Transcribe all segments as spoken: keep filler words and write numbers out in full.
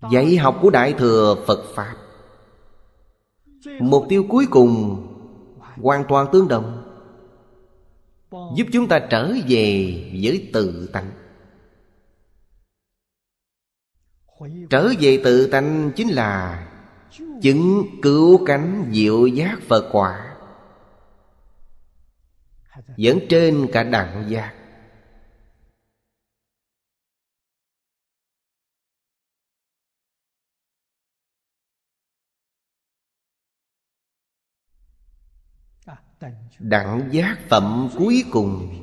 Dạy học của Đại Thừa Phật Pháp, mục tiêu cuối cùng hoàn toàn tương đồng, giúp chúng ta trở về với tự tánh. Trở về tự tánh chính là chứng cứu cánh diệu giác Phật quả, vẫn trên cả đẳng giác. Đẳng giác phẩm cuối cùng,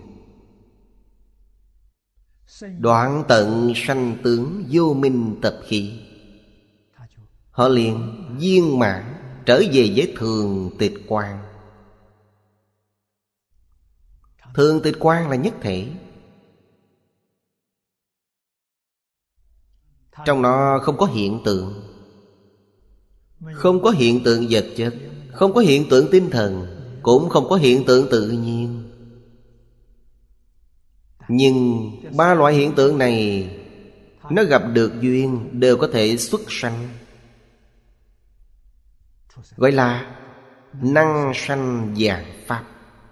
đoạn tận sanh tướng vô minh tập khí, họ liền viên mãn trở về với thường tịch quang. Thường tịch quang là nhất thể, trong nó không có hiện tượng, không có hiện tượng vật chất, không có hiện tượng tinh thần, cũng không có hiện tượng tự nhiên. Nhưng ba loại hiện tượng này nó gặp được duyên đều có thể xuất sanh, gọi là năng sanh vạn pháp.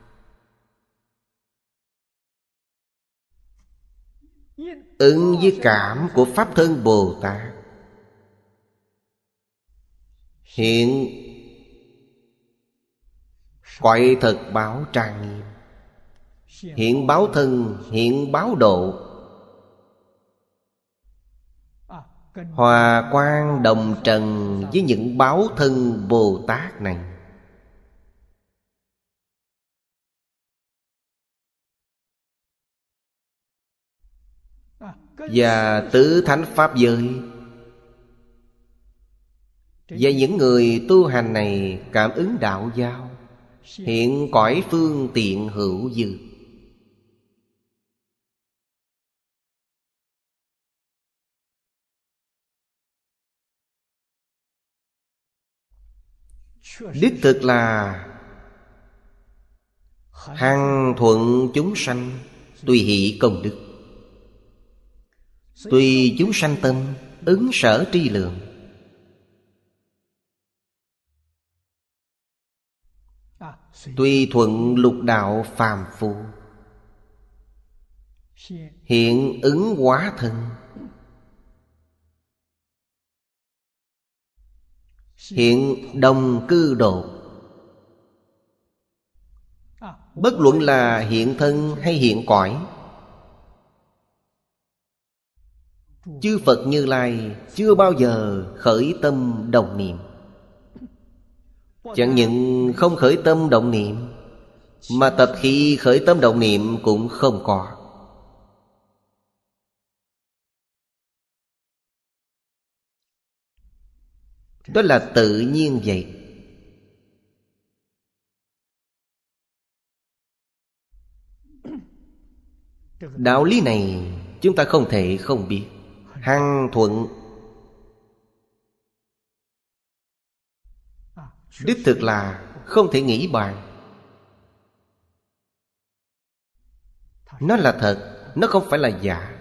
Ứng với cảm của Pháp Thân Bồ Tát, hiện cõi thật báo trang nghiêm, hiện báo thân, hiện báo độ, hòa quang đồng trần với những báo thân Bồ Tát này. Và tứ thánh pháp giới, và những người tu hành này cảm ứng đạo giao, hiện cõi phương tiện hữu dư. Đích thực là hằng thuận chúng sanh, tùy hỷ công đức, tùy chúng sanh tâm, ứng sở tri lượng. Tùy thuận lục đạo phàm phu, hiện ứng hóa thân, hiện đồng cư độ. Bất luận là hiện thân hay hiện cõi, chư Phật Như Lai chưa bao giờ khởi tâm đồng niệm. Chẳng những không khởi tâm động niệm, mà tập khí khởi tâm động niệm cũng không có. Đó là tự nhiên vậy. Đạo lý này chúng ta không thể không biết. Hằng thuận, đích thực là không thể nghĩ bàn. Nó là thật, nó không phải là giả.